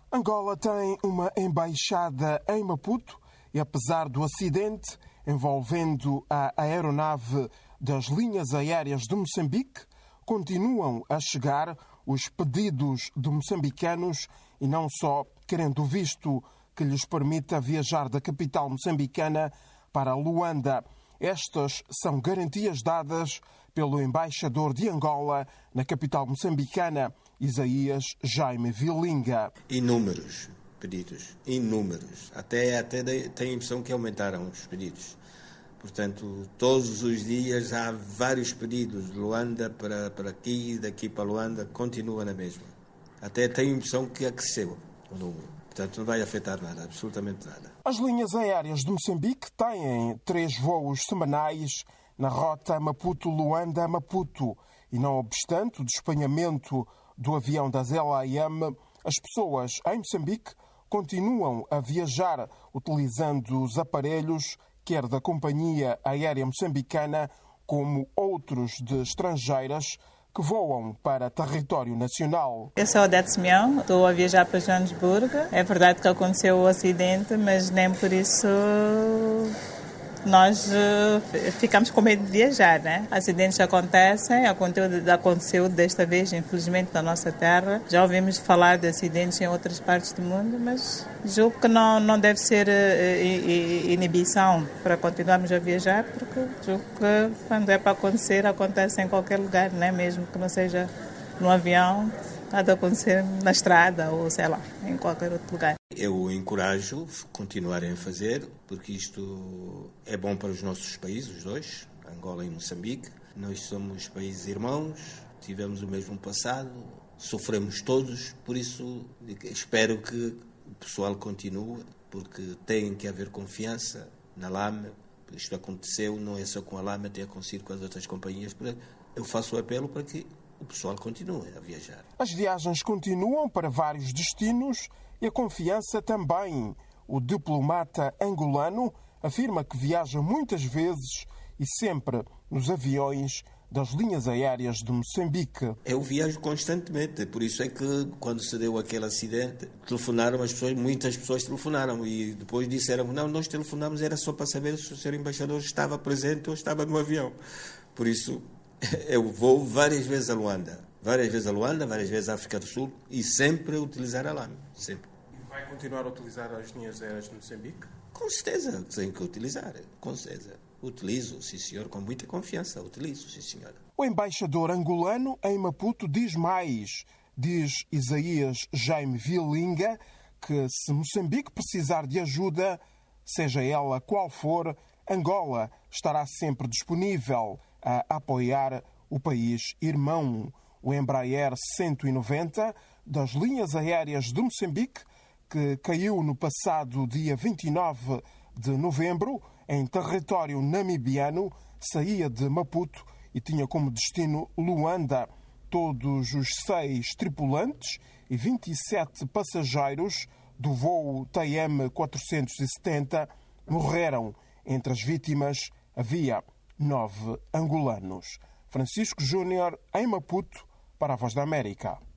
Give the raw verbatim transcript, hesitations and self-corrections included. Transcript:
Angola tem uma embaixada em Maputo e, apesar do acidente envolvendo a aeronave das linhas aéreas de Moçambique, continuam a chegar os pedidos de moçambicanos e não só querendo visto que lhes permita viajar da capital moçambicana para Luanda. Estas são garantias dadas pelo embaixador de Angola na capital moçambicana, Isaías Jaime Vilinga. Inúmeros pedidos, inúmeros. Até, até tenho a impressão que aumentaram os pedidos. Portanto, todos os dias há vários pedidos de Luanda para, para aqui, daqui para Luanda, continua na mesma. Até tenho a impressão que acresceu o número. Portanto, não vai afetar nada, absolutamente nada. As linhas aéreas de Moçambique têm três voos semanais na rota Maputo-Luanda-Maputo. E não obstante o despenhamento do avião da Z L A M, as pessoas em Moçambique continuam a viajar utilizando os aparelhos quer da Companhia Aérea Moçambicana, como outros de estrangeiras que voam para território nacional. Eu sou Odete Simeão, estou a viajar para Joanesburgo. É verdade que aconteceu o acidente, mas nem por isso nós ficamos com medo de viajar, né? Acidentes acontecem, aconteceu desta vez, infelizmente, na nossa terra. Já ouvimos falar de acidentes em outras partes do mundo, mas julgo que não, não deve ser inibição para continuarmos a viajar, porque julgo que quando é para acontecer, acontece em qualquer lugar, né? Mesmo que não seja no avião, há de acontecer na estrada ou, sei lá, em qualquer outro lugar. Eu encorajo a continuarem a fazer, porque isto é bom para os nossos países, os dois, Angola e Moçambique. Nós somos países irmãos, tivemos o mesmo passado, sofremos todos, por isso espero que o pessoal continue, porque tem que haver confiança na L A M. Isto aconteceu, não é só com a L A M, tem acontecido com as outras companhias. Eu faço o apelo para que o pessoal continue a viajar. As viagens continuam para vários destinos e a confiança também. O diplomata angolano afirma que viaja muitas vezes e sempre nos aviões das linhas aéreas de Moçambique. Eu viajo constantemente, por isso é que quando se deu aquele acidente, telefonaram as pessoas, muitas pessoas telefonaram e depois disseram, não, nós telefonamos, era só para saber se o senhor embaixador estava presente ou estava no avião. Por isso, eu vou várias vezes a Luanda, várias vezes a Luanda, várias vezes à África do Sul e sempre utilizar a L A M, sempre. E vai continuar a utilizar as linhas aéreas de Moçambique? Com certeza, tenho que utilizar, com certeza. Utilizo, sim senhor, com muita confiança, utilizo, sim senhora. O embaixador angolano em Maputo diz mais. Diz Isaías Jaime Vilinga que se Moçambique precisar de ajuda, seja ela qual for, Angola estará sempre disponível a apoiar o país irmão. O Embraer cento e noventa das linhas aéreas de Moçambique, que caiu no passado dia vinte e nove de novembro em território namibiano, saía de Maputo e tinha como destino Luanda. Todos os seis tripulantes e vinte e sete passageiros do voo T M quatrocentos e setenta morreram. Entre as vítimas havia nove angolanos. Francisco Júnior, em Maputo, para a Voz da América.